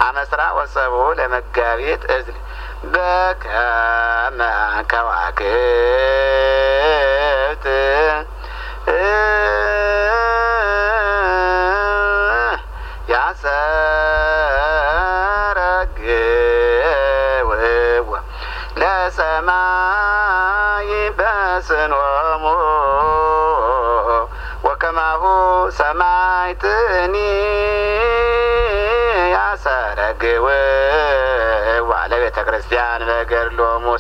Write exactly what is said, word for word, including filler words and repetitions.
አመስራ ወሰቡ ለመጋቢት እዝል በከመ ከዋክብት ያሰርግው ለሰማይ በስኖሙ ወከማሁ ሰማይትኒ ያሰርግው ለቤተ ክርስቲያን በገድሎሙ